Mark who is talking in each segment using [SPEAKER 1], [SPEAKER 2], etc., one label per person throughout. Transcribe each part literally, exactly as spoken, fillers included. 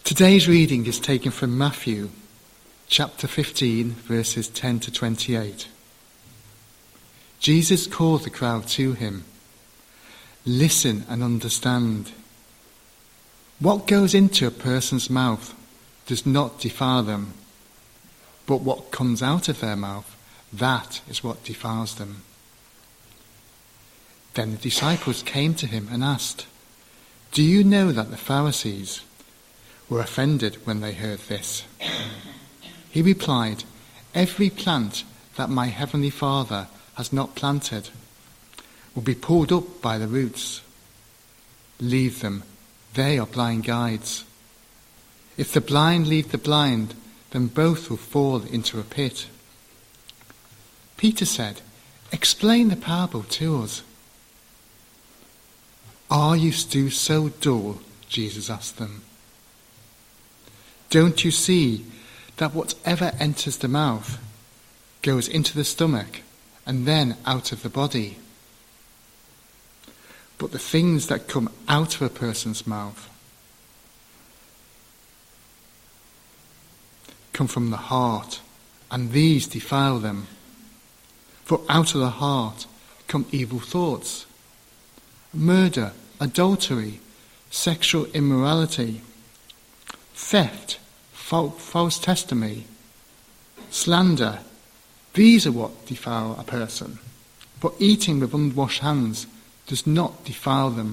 [SPEAKER 1] Today's reading is taken from Matthew chapter fifteen, verses ten to twenty-eight. Jesus called the crowd to him. Listen and understand. What goes into a person's mouth does not defile them, but what comes out of their mouth, that is what defiles them. Then the disciples came to him and asked, Do you know that the Pharisees were offended when they heard this? He replied, Every plant that my heavenly Father has not planted will be pulled up by the roots. Leave them, they are blind guides. If the blind lead the blind, then both will fall into a pit. Peter said, Explain the parable to us. Are you still so dull? Jesus asked them. Don't you see that whatever enters the mouth goes into the stomach and then out of the body? But the things that come out of a person's mouth come from the heart, and these defile them. For out of the heart come evil thoughts, murder, adultery, sexual immorality, theft, false testimony, slander. These are what defile a person. But eating with unwashed hands does not defile them.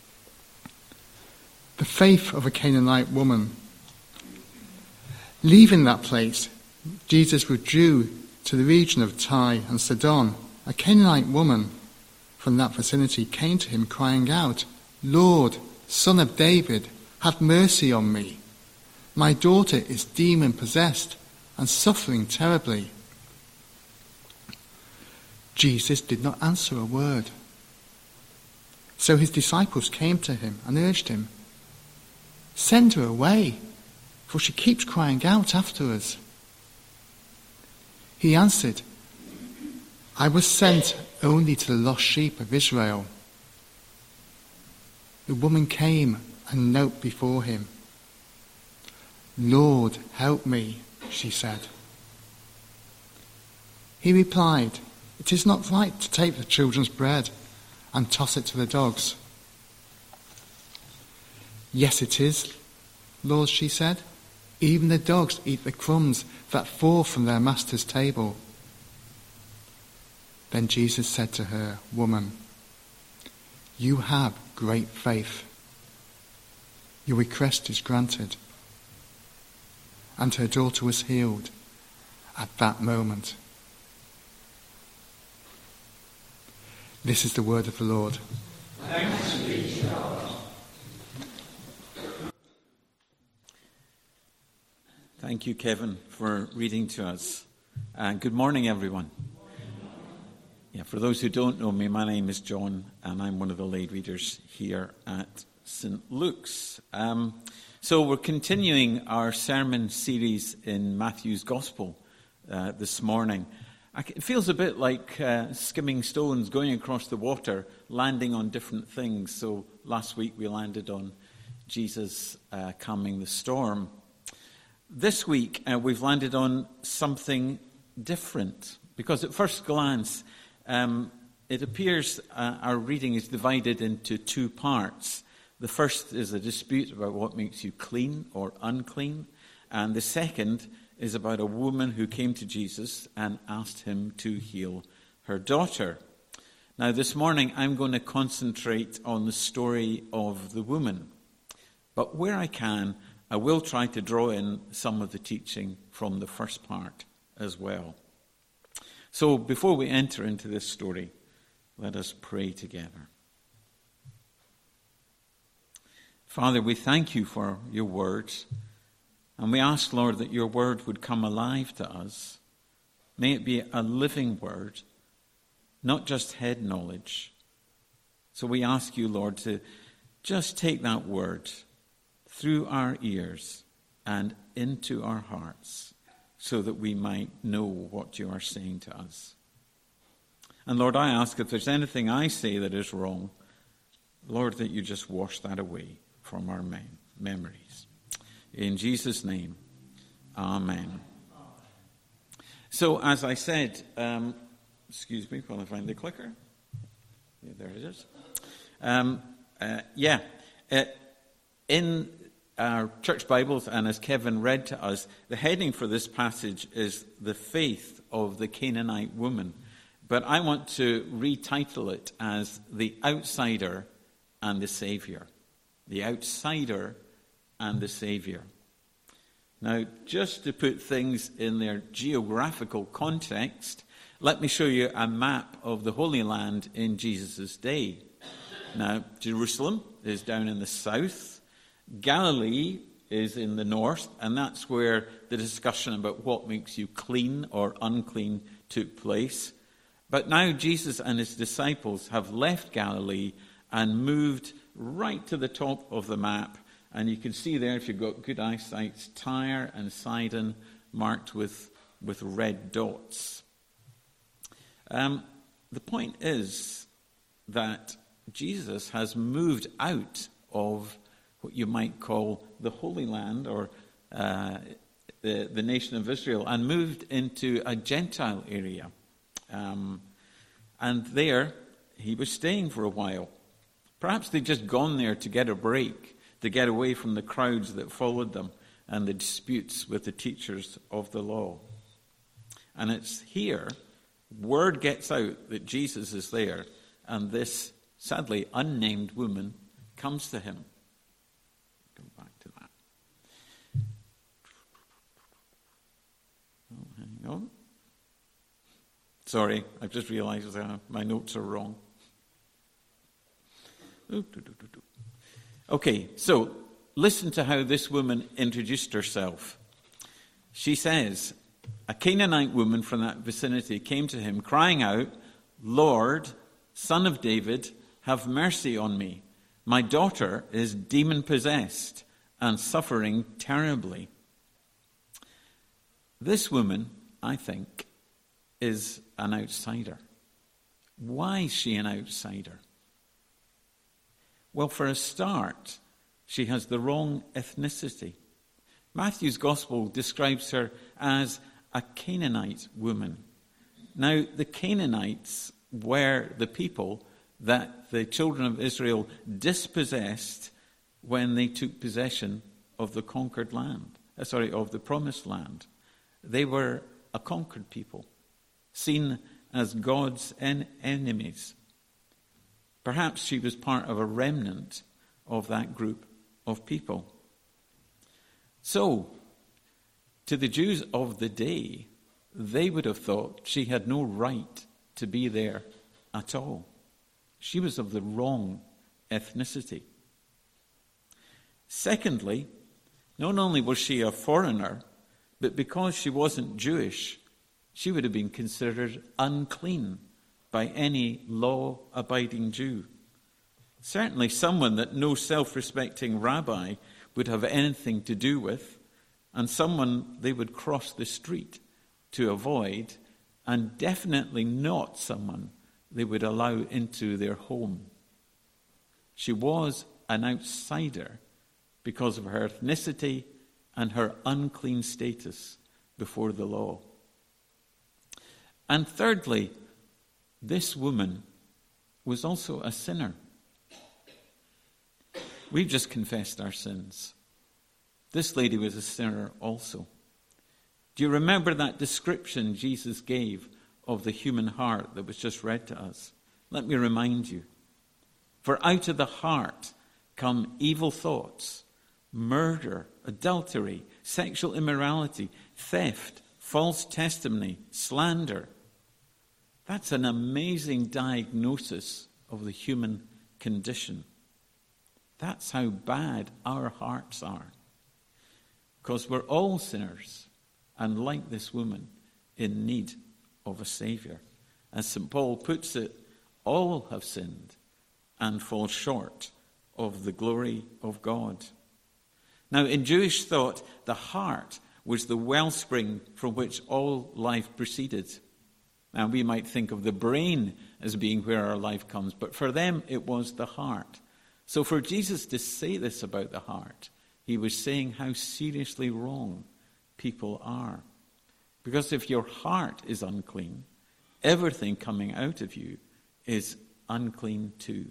[SPEAKER 1] The faith of a Canaanite woman. Leaving that place, Jesus withdrew to the region of Tyre and Sidon. A Canaanite woman from that vicinity came to him crying out, Lord, Son of David, have mercy on me. My daughter is demon-possessed and suffering terribly. Jesus did not answer a word. So his disciples came to him and urged him, Send her away, for she keeps crying out after us. He answered, I was sent only to the lost sheep of Israel. The woman came and knelt before him. Lord, help me, she said. He replied, It is not right to take the children's bread and toss it to the dogs. Yes, it is, Lord, she said. Even the dogs eat the crumbs that fall from their master's table. Then Jesus said to her, Woman, you have great faith. Your request is granted. And her daughter was healed at that moment. This is the word of the Lord.
[SPEAKER 2] Thanks be to God.
[SPEAKER 3] Thank you, Kevin, for reading to us. And good morning, everyone. Yeah, for those who don't know me, my name is John, and I'm one of the lay readers here at Saint Luke's. Um, so we're continuing our sermon series in Matthew's Gospel uh, this morning. It feels a bit like uh, skimming stones going across the water, landing on different things. So last week we landed on Jesus uh, calming the storm. This week uh, we've landed on something different, because at first glance um, it appears uh, our reading is divided into two parts. The first is a dispute about what makes you clean or unclean, and the second is about a woman who came to Jesus and asked him to heal her daughter. Now, this morning I'm going to concentrate on the story of the woman, but where I can, I will try to draw in some of the teaching from the first part as well. So before we enter into this story, let us pray together. Father, we thank you for your words, and we ask, Lord, that your word would come alive to us. May it be a living word, not just head knowledge. So we ask you, Lord, to just take that word through our ears and into our hearts, so that we might know what you are saying to us. And Lord, I ask if there's anything I say that is wrong, Lord, that you just wash that away from our mem- memories. In Jesus' name, amen. So, as I said, um, excuse me while I find the clicker. Yeah, there it is. Um, uh, yeah, uh, in our church Bibles, and as Kevin read to us, the heading for this passage is The Faith of the Canaanite Woman. But I want to retitle it as The Outsider and the Saviour. The Outsider and the Saviour. Now, just to put things in their geographical context, let me show you a map of the Holy Land in Jesus' day. Now, Jerusalem is down in the south. Galilee is in the north, and that's where the discussion about what makes you clean or unclean took place. But now Jesus and his disciples have left Galilee and moved right to the top of the map. And you can see there, if you've got good eyesight, Tyre and Sidon marked with, with red dots. Um, the point is that Jesus has moved out of what you might call the Holy Land, or uh, the, the nation of Israel, and moved into a Gentile area. Um, and there, he was staying for a while. Perhaps they'd just gone there to get a break, to get away from the crowds that followed them and the disputes with the teachers of the law. And it's here, word gets out that Jesus is there, and this, sadly, unnamed woman comes to him. Come back to that. Oh, hang on. Sorry, I've just realized uh, my notes are wrong. Okay, so listen to how this woman introduced herself. She says, a Canaanite woman from that vicinity came to him, crying out, "Lord, Son of David, have mercy on me. My daughter is demon-possessed and suffering terribly." This woman, I think, is an outsider. Why is she an outsider? Well, for a start, she has the wrong ethnicity. Matthew's Gospel describes her as a Canaanite woman. Now, the Canaanites were the people that the children of Israel dispossessed when they took possession of the conquered land, uh, sorry, of the promised land. They were a conquered people, seen as God's en- enemies. Perhaps she was part of a remnant of that group of people. So, to the Jews of the day, they would have thought she had no right to be there at all. She was of the wrong ethnicity. Secondly, not only was she a foreigner, but because she wasn't Jewish, she would have been considered unclean by any law-abiding Jew. Certainly someone that no self-respecting rabbi would have anything to do with, and someone they would cross the street to avoid, and definitely not someone they would allow into their home. She was an outsider because of her ethnicity and her unclean status before the law. And thirdly, this woman was also a sinner. We've just confessed our sins. This lady was a sinner also. Do you remember that description Jesus gave of the human heart that was just read to us? Let me remind you. For out of the heart come evil thoughts, murder, adultery, sexual immorality, theft, false testimony, slander. That's an amazing diagnosis of the human condition. That's how bad our hearts are. Because we're all sinners, and like this woman, in need of a Saviour. As Saint Paul puts it, all have sinned and fall short of the glory of God. Now, in Jewish thought, the heart was the wellspring from which all life proceeded. Now, we might think of the brain as being where our life comes, but for them it was the heart. So for Jesus to say this about the heart he was saying how seriously wrong people are. Because if your heart is unclean, everything coming out of you is unclean too.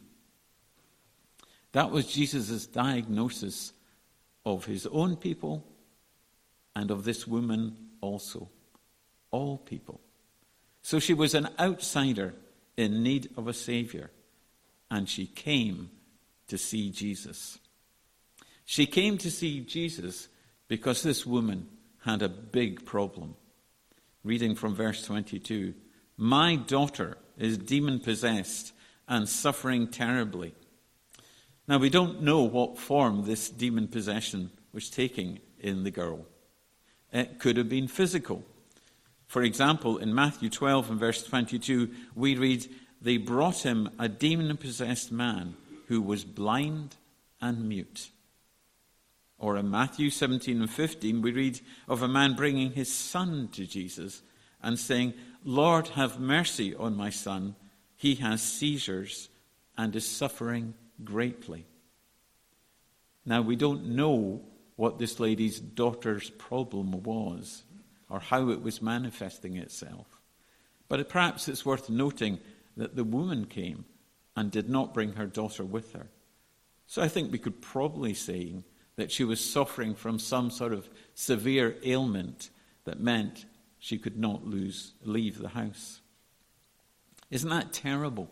[SPEAKER 3] That was Jesus' diagnosis of his own people and of this woman also. All people. So she was an outsider in need of a Savior, and she came to see Jesus. She came to see Jesus because this woman had a big problem. Reading from verse twenty-two, "My daughter is demon-possessed and suffering terribly." Now, we don't know what form this demon possession was taking in the girl. It could have been physical. For example, in Matthew twelve and verse twenty-two, we read, "They brought him a demon-possessed man who was blind and mute." Or in Matthew seventeen and fifteen, we read of a man bringing his son to Jesus and saying, "Lord, have mercy on my son. He has seizures and is suffering greatly." Now, we don't know what this lady's daughter's problem was or how it was manifesting itself. But perhaps it's worth noting that the woman came and did not bring her daughter with her. So I think we could probably say that she was suffering from some sort of severe ailment that meant she could not lose, leave the house. Isn't that terrible?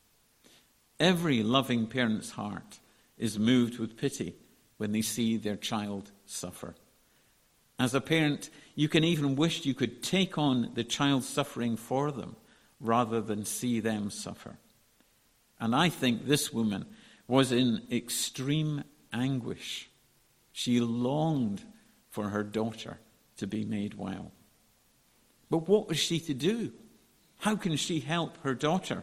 [SPEAKER 3] Every loving parent's heart is moved with pity when they see their child suffer. As a parent, you can even wish you could take on the child's suffering for them rather than see them suffer. And I think this woman was in extreme anguish. She longed for her daughter to be made well. But what was she to do? How can she help her daughter?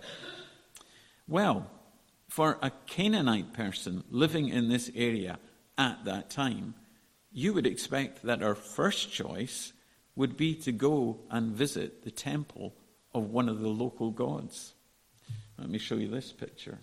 [SPEAKER 3] Well, for a Canaanite person living in this area at that time, you would expect that our first choice would be to go and visit the temple of one of the local gods. Let me show you this picture.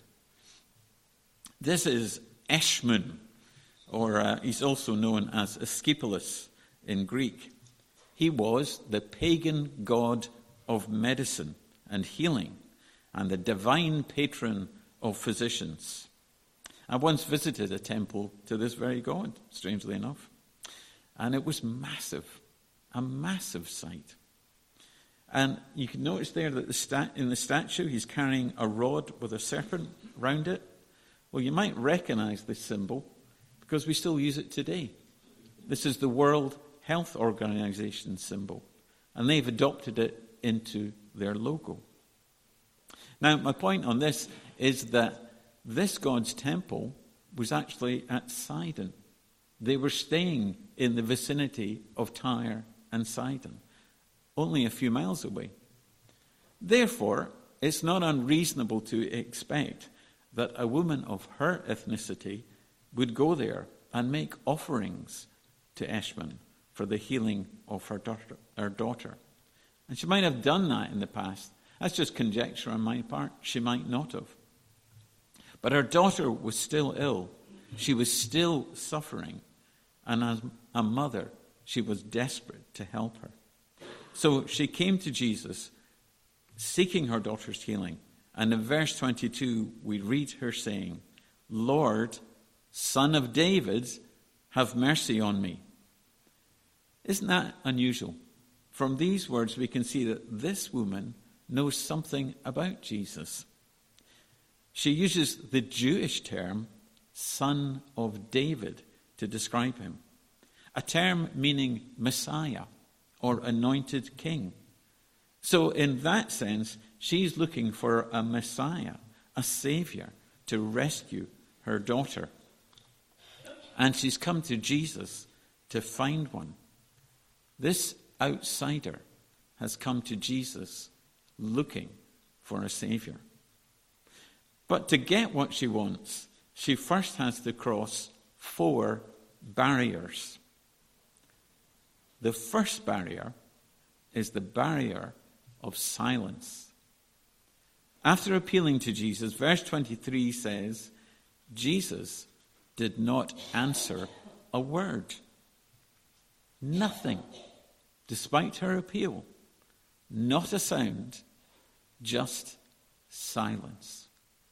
[SPEAKER 3] This is Eshmun, or uh, he's also known as Asclepius in Greek. He was the pagan god of medicine and healing and the divine patron of physicians. I once visited a temple to this very god, strangely enough, and it was massive, a massive sight. And you can notice there that the stat- in the statue he's carrying a rod with a serpent round it. Well, you might recognize this symbol because we still use it today. This is the World Health Organization symbol, and they've adopted it into their logo. Now, my point on this is that this god's temple was actually at Sidon. They were staying in the vicinity of Tyre and Sidon, only a few miles away. Therefore, it's not unreasonable to expect that a woman of her ethnicity would go there and make offerings to Eshmun for the healing of her daughter, her daughter. And she might have done that in the past. That's just conjecture on my part. She might not have. But her daughter was still ill. She was still suffering. And as a mother, she was desperate to help her. So she came to Jesus, seeking her daughter's healing. And in verse twenty-two, we read her saying, "Lord, Son of David, have mercy on me." Isn't that unusual? From these words, we can see that this woman knows something about Jesus. She uses the Jewish term, Son of David, to describe him, a term meaning Messiah or anointed king. So in that sense, she's looking for a Messiah, a Savior, to rescue her daughter. And she's come to Jesus to find one. This outsider has come to Jesus looking for a Savior. But to get what she wants, she first has to cross four barriers. The first barrier is the barrier of silence. After appealing to Jesus, verse twenty-three says, Jesus did not answer a word. Nothing, despite her appeal. Not a sound, just silence.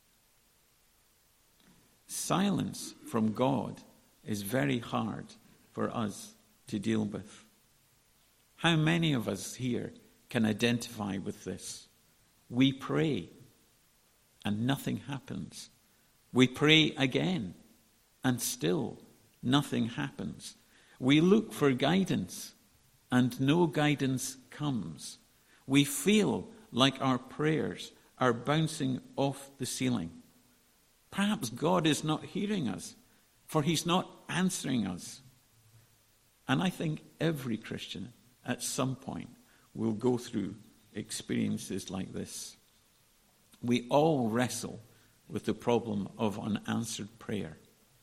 [SPEAKER 3] Silence from God is very hard for us to deal with. How many of us here can identify with this? We pray and nothing happens. We pray again and still nothing happens. We look for guidance and no guidance comes. We feel like our prayers are bouncing off the ceiling. Perhaps God is not hearing us, for he's not answering us. And I think every Christian at some point will go through experiences like this. We all wrestle with the problem of unanswered prayer.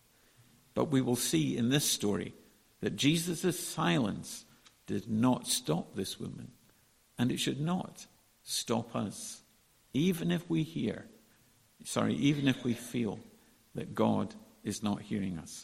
[SPEAKER 3] But we will see in this story that Jesus' silence did not stop this woman, and it should not stop us, even if we hear, sorry, even if we feel that God is not hearing us.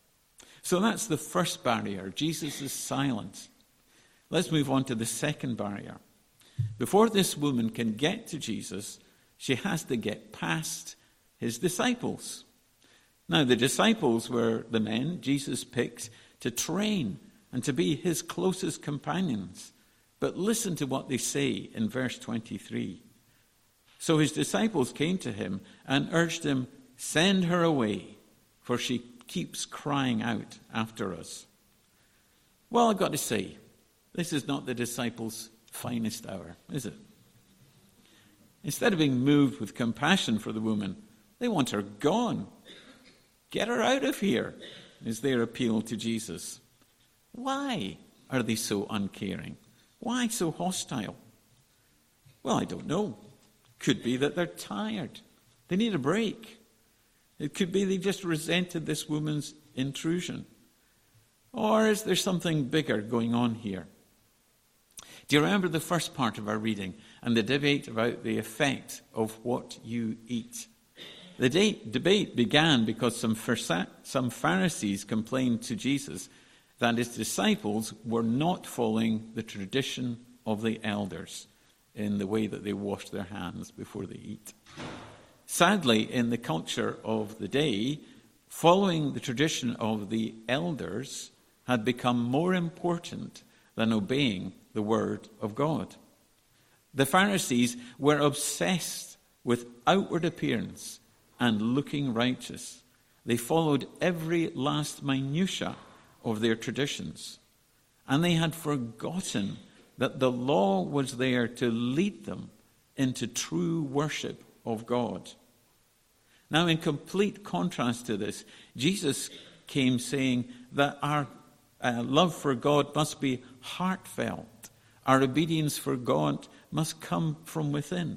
[SPEAKER 3] So that's the first barrier, Jesus' silence. Let's move on to the second barrier. Before this woman can get to Jesus, she has to get past his disciples. Now, the disciples were the men Jesus picked to train and to be his closest companions. But listen to what they say in verse twenty-three. So his disciples came to him and urged him, "Send her away, for she keeps crying out after us." Well, I've got to say, this is not the disciples' finest hour, is it? Instead of being moved with compassion for the woman, they want her gone. Get her out of here, is their appeal to Jesus. Why are they so uncaring? Why so hostile? Well, I don't know. Could be that they're tired. They need a break. It could be they just resented this woman's intrusion. Or is there something bigger going on here? Do you remember the first part of our reading and the debate about the effect of what you eat? The de- debate began because some, Pharsa- some Pharisees complained to Jesus that his disciples were not following the tradition of the elders in the way that they wash their hands before they eat. Sadly, in the culture of the day, following the tradition of the elders had become more important than obeying the word of God. The Pharisees were obsessed with outward appearance and looking righteous. They followed every last minutiae of their traditions, and they had forgotten that the law was there to lead them into true worship of God. Now, in complete contrast to this, Jesus came saying that our uh, love for God must be heartfelt. Our obedience for God must come from within,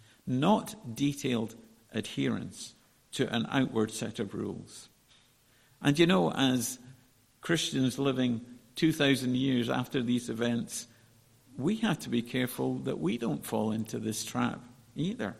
[SPEAKER 3] not detailed adherence to an outward set of rules. And you know, as Christians living two thousand years after these events, we have to be careful that we don't fall into this trap either.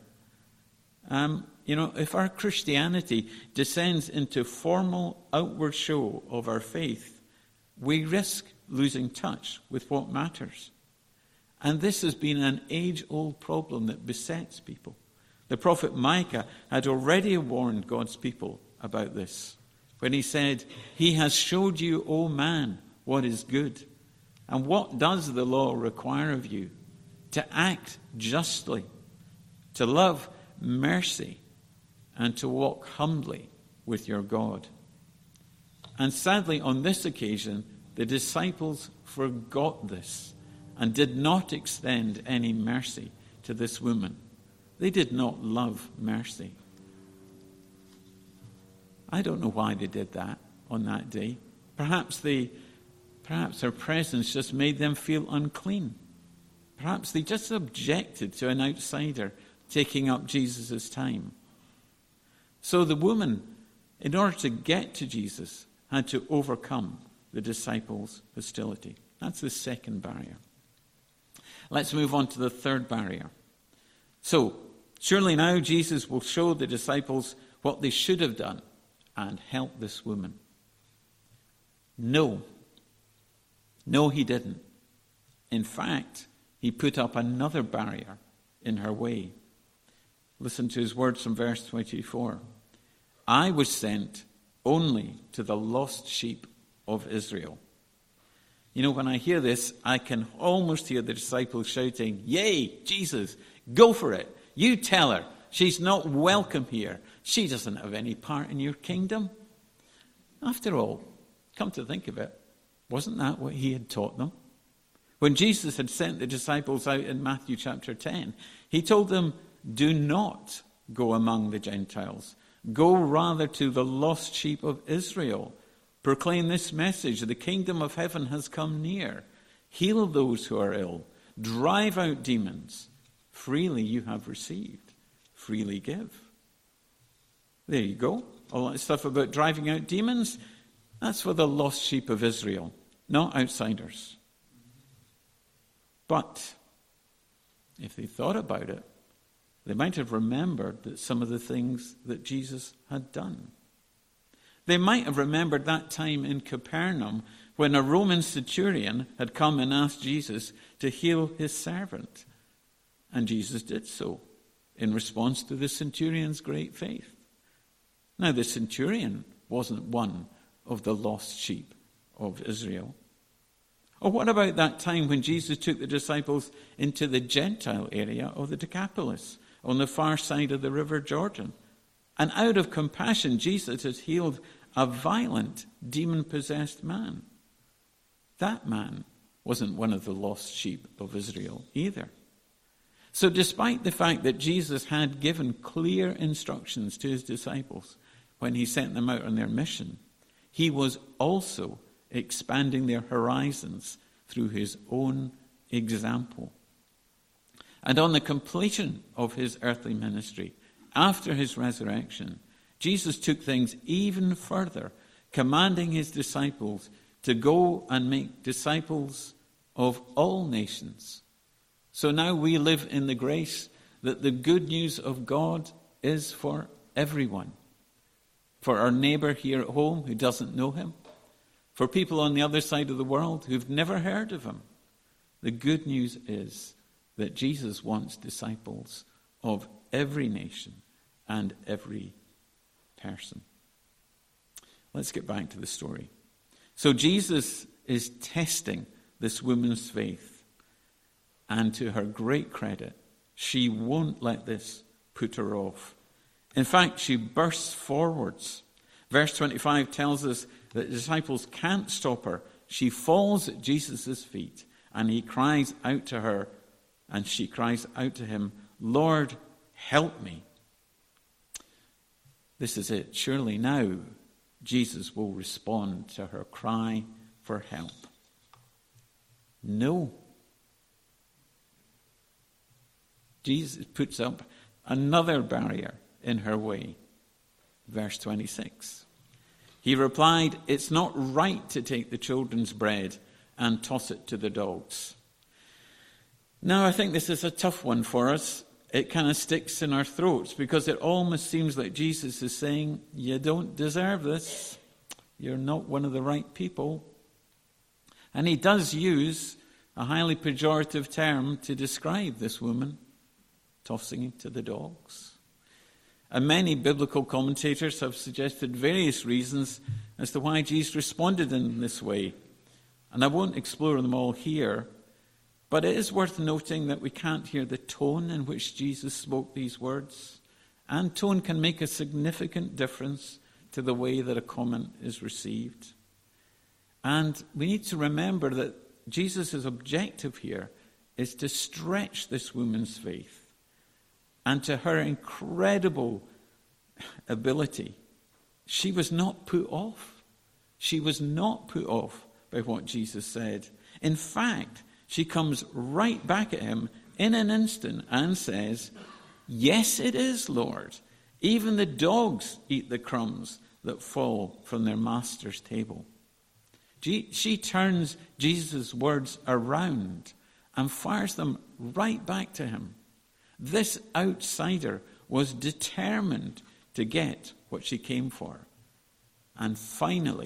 [SPEAKER 3] Um, you know, if our Christianity descends into formal outward show of our faith, we risk losing touch with what matters. And this has been an age-old problem that besets people. The prophet Micah had already warned God's people about this when he said, "He has showed you, O man, what is good. And what does the law require of you? To act justly, to love mercy, and to walk humbly with your God." And sadly, on this occasion, the disciples forgot this and did not extend any mercy to this woman. They did not love mercy. I don't know why they did that on that day. Perhaps they, perhaps her presence just made them feel unclean. Perhaps they just objected to an outsider taking up Jesus' time. So the woman, in order to get to Jesus, had to overcome the disciples' hostility. That's the second barrier. Let's move on to the third barrier. So, surely now Jesus will show the disciples what they should have done and help this woman. No. No, he didn't. In fact, he put up another barrier in her way. Listen to his words from verse twenty-four. I was sent only to the lost sheep of Israel. You know, when I hear this, I can almost hear the disciples shouting, yay, Jesus, go for it. You tell her she's not welcome here. She doesn't have any part in your kingdom. After all, come to think of it, wasn't that what he had taught them? When Jesus had sent the disciples out in Matthew chapter ten, he told them, do not go among the Gentiles. Go rather to the lost sheep of Israel. Proclaim this message, the kingdom of heaven has come near. Heal those who are ill. Drive out demons. Freely you have received. Freely give. There you go. All that stuff about driving out demons, that's for the lost sheep of Israel, not outsiders. But if they thought about it, they might have remembered that some of the things that Jesus had done. They might have remembered that time in Capernaum when a Roman centurion had come and asked Jesus to heal his servant. And Jesus did so in response to the centurion's great faith. Now, the centurion wasn't one of the lost sheep of Israel. Or what about that time when Jesus took the disciples into the Gentile area of the Decapolis on the far side of the river Jordan? And out of compassion, Jesus had healed a violent, demon-possessed man. That man wasn't one of the lost sheep of Israel either. So despite the fact that Jesus had given clear instructions to his disciples when he sent them out on their mission, he was also expanding their horizons through his own example. And on the completion of his earthly ministry, after his resurrection, Jesus took things even further, commanding his disciples to go and make disciples of all nations. So now we live in the grace that the good news of God is for everyone. For our neighbor here at home who doesn't know him, for people on the other side of the world who've never heard of him. The good news is that Jesus wants disciples of every nation and every person. Let's get back to the story. So Jesus is testing this woman's faith. And to her great credit, she won't let this put her off. In fact, she bursts forwards. Verse twenty-five tells us that the disciples can't stop her. She falls at Jesus' feet, and he cries out to her, and she cries out to him, Lord, help me. This is it. Surely now Jesus will respond to her cry for help. No. Jesus puts up another barrier in her way. Verse twenty-six. He replied, it's not right to take the children's bread and toss it to the dogs. Now, I think this is a tough one for us. It kind of sticks in our throats because it almost seems like Jesus is saying, you don't deserve this. You're not one of the right people. And he does use a highly pejorative term to describe this woman, tossing it to the dogs. And many biblical commentators have suggested various reasons as to why Jesus responded in this way. And I won't explore them all here, but it is worth noting that we can't hear the tone in which Jesus spoke these words. And tone can make a significant difference to the way that a comment is received. And we need to remember that Jesus' objective here is to stretch this woman's faith. And to her incredible ability, she was not put off. She was not put off by what Jesus said. In fact, she comes right back at him in an instant and says, yes, it is, Lord. Even the dogs eat the crumbs that fall from their master's table. She turns Jesus' words around and fires them right back to him. This outsider was determined to get what she came for. And finally,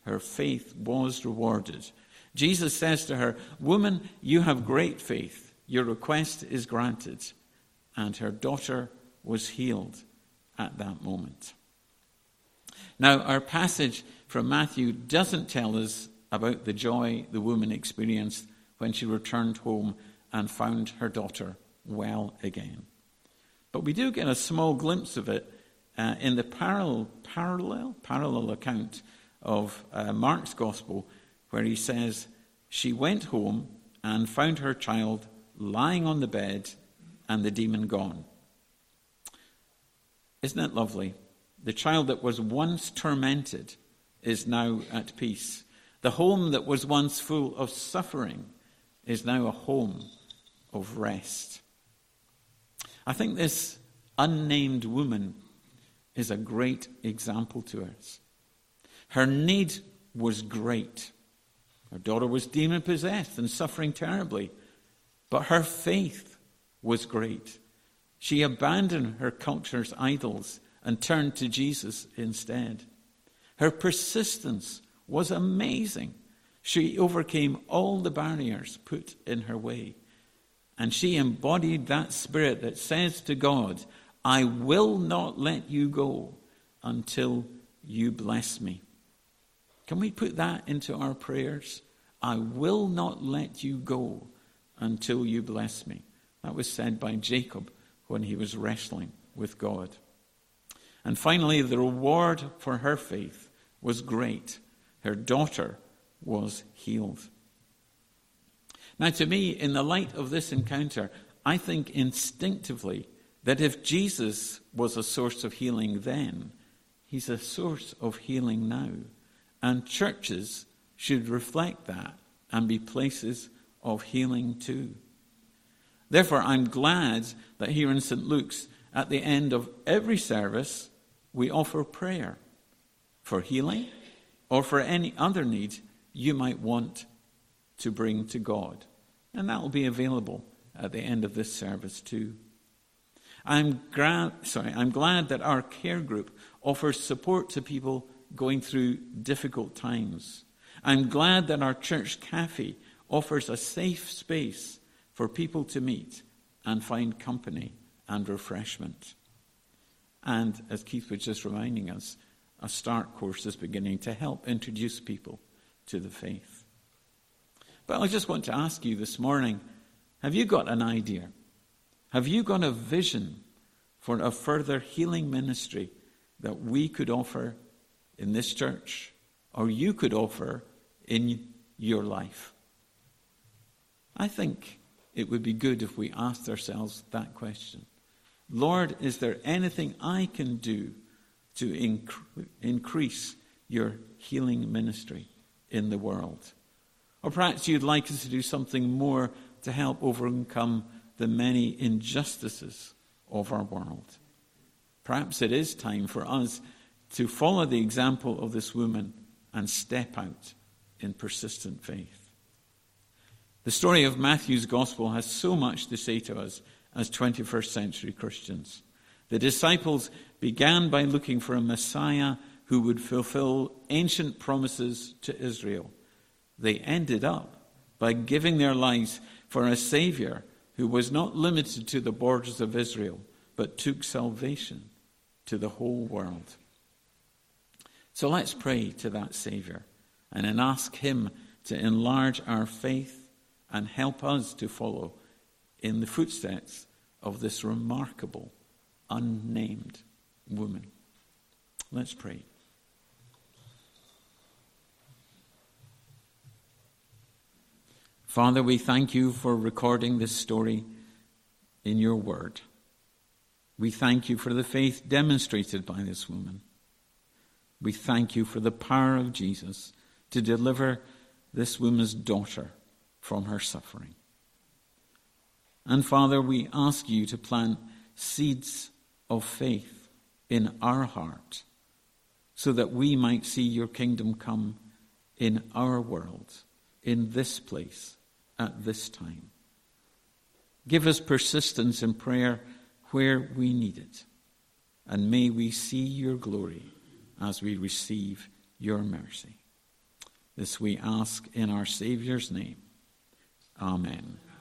[SPEAKER 3] her faith was rewarded. Jesus says to her, "Woman, you have great faith. Your request is granted." And her daughter was healed at that moment. Now, our passage from Matthew doesn't tell us about the joy the woman experienced when she returned home and found her daughter well again. But we do get a small glimpse of it uh, in the parallel, parallel, parallel account of uh, Mark's Gospel, where he says, "She went home and found her child lying on the bed and the demon gone." Isn't it lovely? The child that was once tormented is now at peace. The home that was once full of suffering is now a home of rest. I think this unnamed woman is a great example to us. Her need was great. Her daughter was demon-possessed and suffering terribly, but her faith was great. She abandoned her culture's idols and turned to Jesus instead. Her persistence was amazing. She overcame all the barriers put in her way. And she embodied that spirit that says to God, "I will not let you go until you bless me." Can we put that into our prayers? "I will not let you go until you bless me." That was said by Jacob when he was wrestling with God. And finally, the reward for her faith was great. Her daughter was healed. Now, to me, in the light of this encounter, I think instinctively that if Jesus was a source of healing then, he's a source of healing now. And churches should reflect that and be places of healing too. Therefore, I'm glad that here in Saint Luke's, at the end of every service, we offer prayer for healing or for any other need you might want to bring to God. And that will be available at the end of this service too. I'm, gra- sorry, I'm glad that our care group offers support to people going through difficult times. I'm glad that our church cafe offers a safe space for people to meet and find company and refreshment. And as Keith was just reminding us, a start course is beginning to help introduce people to the faith. But I just want to ask you this morning, have you got an idea? Have you got a vision for a further healing ministry that we could offer in this church, or you could offer in your life? I think it would be good if we asked ourselves that question. Lord, is there anything I can do to inc- increase your healing ministry in the world? Or perhaps you'd like us to do something more to help overcome the many injustices of our world. Perhaps it is time for us to follow the example of this woman and step out in persistent faith. The story of Matthew's Gospel has so much to say to us as twenty-first century Christians. The disciples began by looking for a Messiah who would fulfill ancient promises to Israel. They ended up by giving their lives for a Savior who was not limited to the borders of Israel, but took salvation to the whole world. So let's pray to that Savior and then ask him to enlarge our faith and help us to follow in the footsteps of this remarkable, unnamed woman. Let's pray. Father, we thank you for recording this story in your word. We thank you for the faith demonstrated by this woman. We thank you for the power of Jesus to deliver this woman's daughter from her suffering. And Father, we ask you to plant seeds of faith in our heart so that we might see your kingdom come in our world, in this place, at this time. Give us persistence in prayer where we need it, and may we see your glory as we receive your mercy. This we ask in our Saviour's name. Amen.